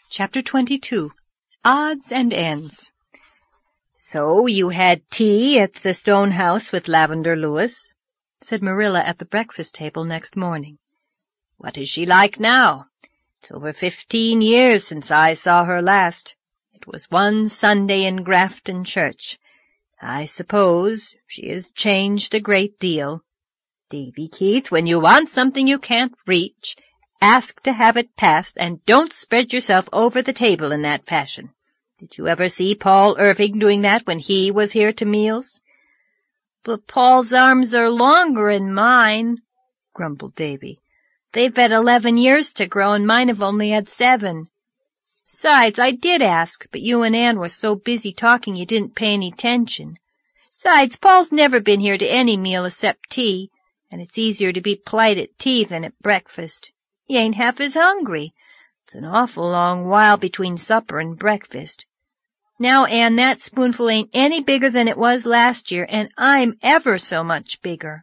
Chapter 22. Odds and Ends. "So you had tea at the Stone House with Lavender Lewis?" said Marilla at the breakfast table next morning. "What is she like now? It's over 15 years since I saw her last. It was one Sunday in Grafton Church. I suppose she has changed a great deal. Davy Keith, when you want something you can't reach, ask to have it passed, and don't spread yourself over the table in that fashion. Did you ever see Paul Irving doing that when he was here to meals?" "But Paul's arms are longer'n mine," grumbled Davy. "They've had 11 years to grow, and mine have only had 7. Sides, I did ask, but you and Anne were so busy talking you didn't pay any attention. Sides, Paul's never been here to any meal except tea, and it's easier to be polite at tea than at breakfast. He ain't half as hungry. It's an awful long while between supper and breakfast. Now, Anne, that spoonful ain't any bigger than it was last year, and I'm ever so much bigger."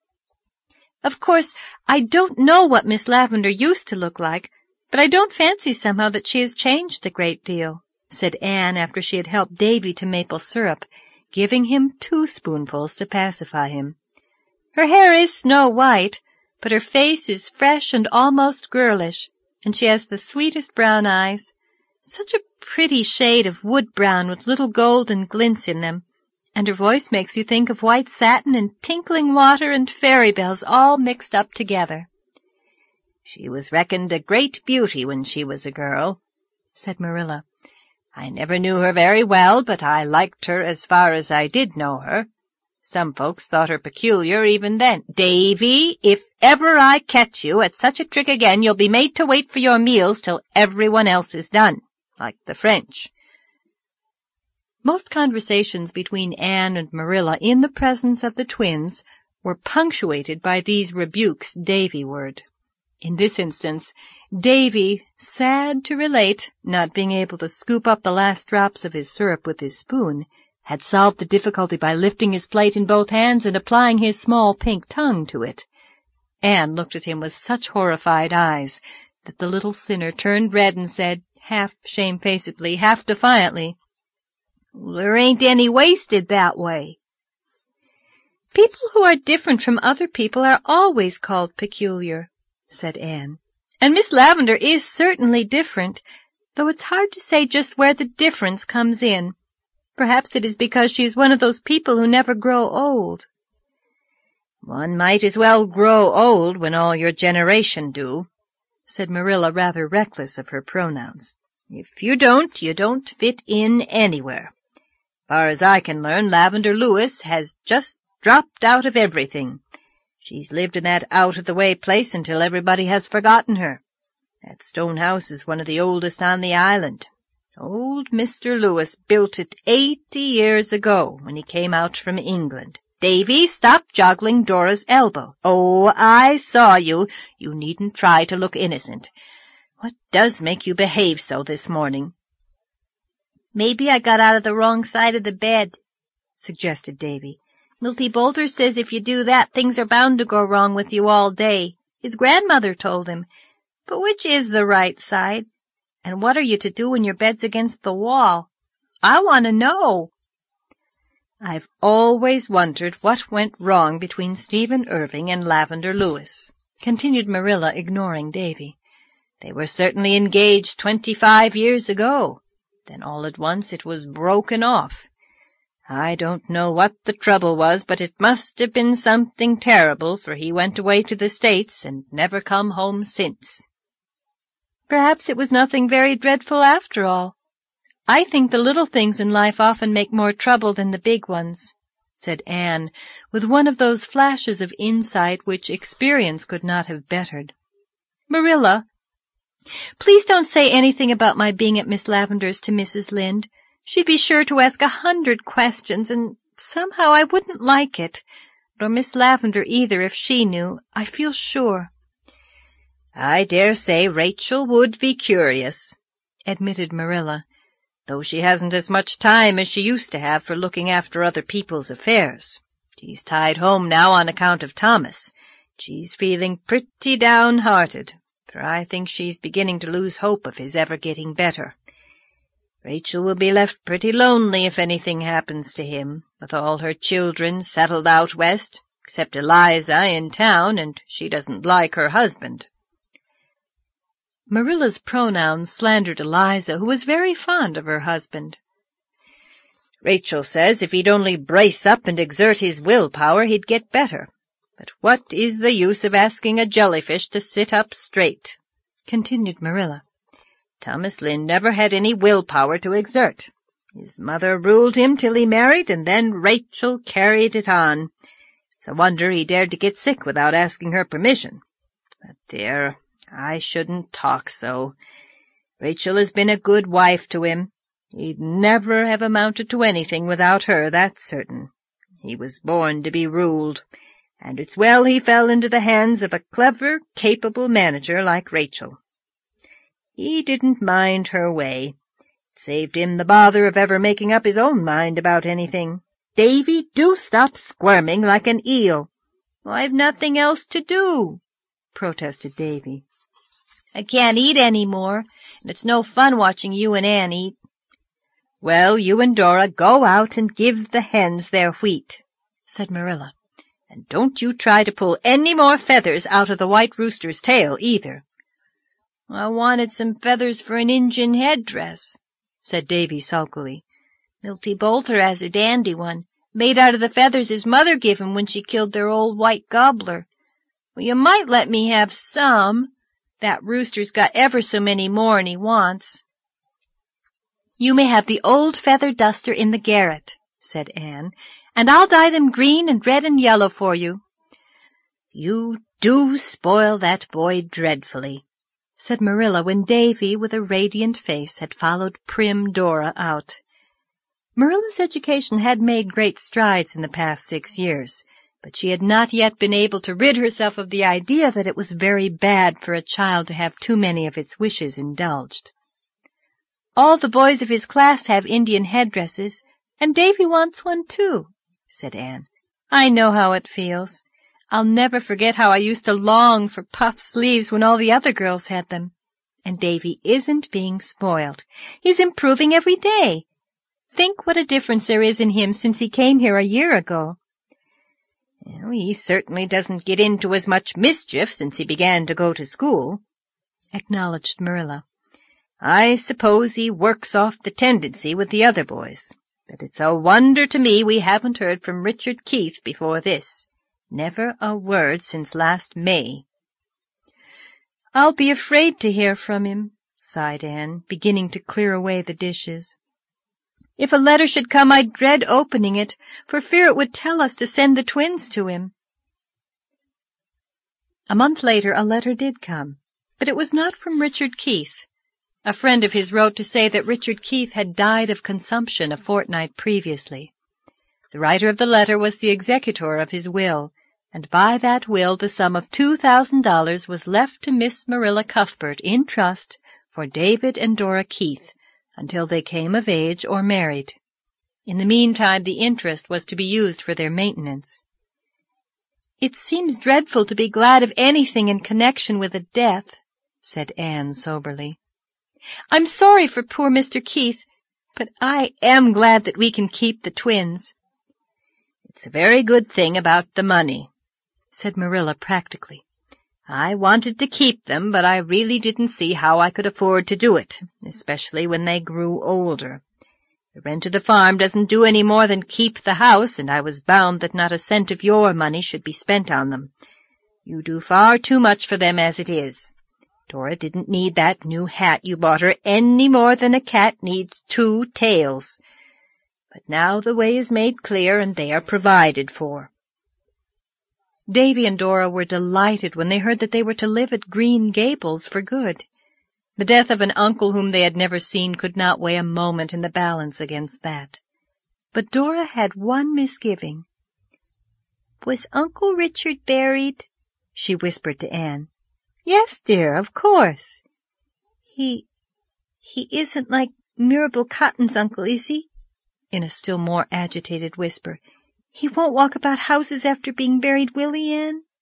"Of course, I don't know what Miss Lavender used to look like, but I don't fancy somehow that she has changed a great deal," said Anne after she had helped Davy to maple syrup, giving him 2 spoonfuls to pacify him. "Her hair is snow-white, but her face is fresh and almost girlish, and she has the sweetest brown eyes. Such a pretty shade of wood-brown with little golden glints in them, and her voice makes you think of white satin and tinkling water and fairy bells all mixed up together." "She was reckoned a great beauty when she was a girl," said Marilla. "I never knew her very well, but I liked her as far as I did know her. Some folks thought her peculiar even then. Davy, if ever I catch you at such a trick again, you'll be made to wait for your meals till everyone else is done, like the French." Most conversations between Anne and Marilla in the presence of the twins were punctuated by these rebukes Davy-ward. In this instance, Davy, sad to relate, not being able to scoop up the last drops of his syrup with his spoon, had solved the difficulty by lifting his plate in both hands and applying his small pink tongue to it. Anne looked at him with such horrified eyes that the little sinner turned red and said, half shamefacedly, half defiantly, "There ain't any wasted that way." "People who are different from other people are always called peculiar," said Anne. "And Miss Lavender is certainly different, though it's hard to say just where the difference comes in. Perhaps it is because she is one of those people who never grow old." "One might as well grow old when all your generation do," said Marilla, rather reckless of her pronouns. "If you don't fit in anywhere. Far as I can learn, Lavender Lewis has just dropped out of everything. She's lived in that out-of-the-way place until everybody has forgotten her. That stone house is one of the oldest on the island. Old Mr. Lewis built it 80 years ago when he came out from England. Davy, stop joggling Dora's elbow. Oh, I saw you. You needn't try to look innocent. What does make you behave so this morning?" "Maybe I got out of the wrong side of the bed," suggested Davy. "Milty Boulter says if you do that, things are bound to go wrong with you all day. His grandmother told him. But which is the right side? And what are you to do when your bed's against the wall? I want to know." "I've always wondered what went wrong between Stephen Irving and Lavender Lewis," continued Marilla, ignoring Davy. "They were certainly engaged 25 years ago. Then all at once it was broken off. I don't know what the trouble was, but it must have been something terrible, for he went away to the States and never come home since." "Perhaps it was nothing very dreadful after all. I think the little things in life often make more trouble than the big ones," said Anne, with one of those flashes of insight which experience could not have bettered. "Marilla, please don't say anything about my being at Miss Lavender's to Mrs. Lynde. She'd be sure to ask 100 questions, and somehow I wouldn't like it. Nor Miss Lavender either, if she knew, I feel sure." "I dare say Rachel would be curious," admitted Marilla, "though she hasn't as much time as she used to have for looking after other people's affairs. She's tied home now on account of Thomas. She's feeling pretty downhearted. for I think she's beginning to lose hope of his ever getting better. Rachel will be left pretty lonely if anything happens to him, with all her children settled out west, except Eliza in town, and she doesn't like her husband." Marilla's pronouns slandered Eliza, who was very fond of her husband. "Rachel says if he'd only brace up and exert his willpower he'd get better. But what is the use of asking a jellyfish to sit up straight?" continued Marilla. "Thomas Lynde never had any willpower to exert. His mother ruled him till he married, and then Rachel carried it on. It's a wonder he dared to get sick without asking her permission. But there, I shouldn't talk so. Rachel has been a good wife to him. He'd never have amounted to anything without her, that's certain. He was born to be ruled, and it's well he fell into the hands of a clever, capable manager like Rachel. He didn't mind her way. It saved him the bother of ever making up his own mind about anything. Davy, do stop squirming like an eel." "I've nothing else to do," protested Davy. "I can't eat any more, and it's no fun watching you and Anne eat." "Well, you and Dora go out and give the hens their wheat," said Marilla. "And don't you try to pull any more feathers out of the white rooster's tail, either." "I wanted some feathers for an Injun headdress," said Davy sulkily. "Milty Boulter has a dandy one, made out of the feathers his mother give him when she killed their old white gobbler. Well, you might let me have some. That rooster's got ever so many more'n he wants." "You may have the old feather duster in the garret," said Anne, "and I'll dye them green and red and yellow for you." "You do spoil that boy dreadfully," said Marilla when Davy, with a radiant face, had followed prim Dora out. Marilla's education had made great strides in the past 6 years, but she had not yet been able to rid herself of the idea that it was very bad for a child to have too many of its wishes indulged. "All the boys of his class have Indian headdresses, and Davy wants one too," said Anne. "I know how it feels. I'll never forget how I used to long for puff sleeves when all the other girls had them. And Davy isn't being spoiled. He's improving every day. Think what a difference there is in him since he came here a year ago." "Well, he certainly doesn't get into as much mischief since he began to go to school," acknowledged Marilla. "I suppose he works off the tendency with the other boys, but it's a wonder to me we haven't heard from Richard Keith before this. Never a word since last May." "I'll be afraid to hear from him," sighed Anne, beginning to clear away the dishes. "If a letter should come, I'd dread opening it, for fear it would tell us to send the twins to him." A month later a letter did come, but it was not from Richard Keith. A friend of his wrote to say that Richard Keith had died of consumption a fortnight previously. The writer of the letter was the executor of his will, and by that will the sum of $2,000 was left to Miss Marilla Cuthbert in trust for David and Dora Keith until they came of age or married. In the meantime the interest was to be used for their maintenance. "It seems dreadful to be glad of anything in connection with a death," said Anne soberly. "I'm sorry for poor Mr. Keith, but I am glad that we can keep the twins." "It's a very good thing about the money," said Marilla practically. "I wanted to keep them, but I really didn't see how I could afford to do it, especially when they grew older. The rent of the farm doesn't do any more than keep the house, and I was bound that not a cent of your money should be spent on them. You do far too much for them as it is. Dora didn't need that new hat you bought her any more than a cat needs 2 tails. But now the way is made clear, and they are provided for." Davy and Dora were delighted when they heard that they were to live at Green Gables for good. The death of an uncle whom they had never seen could not weigh a moment in the balance against that. But Dora had one misgiving. "Was Uncle Richard buried?" she whispered to Anne. "Yes, dear, of course." He isn't like Mirabel Cotton's uncle, is he?" in a still more agitated whisper. "He won't walk about houses after being buried, will he, Anne?"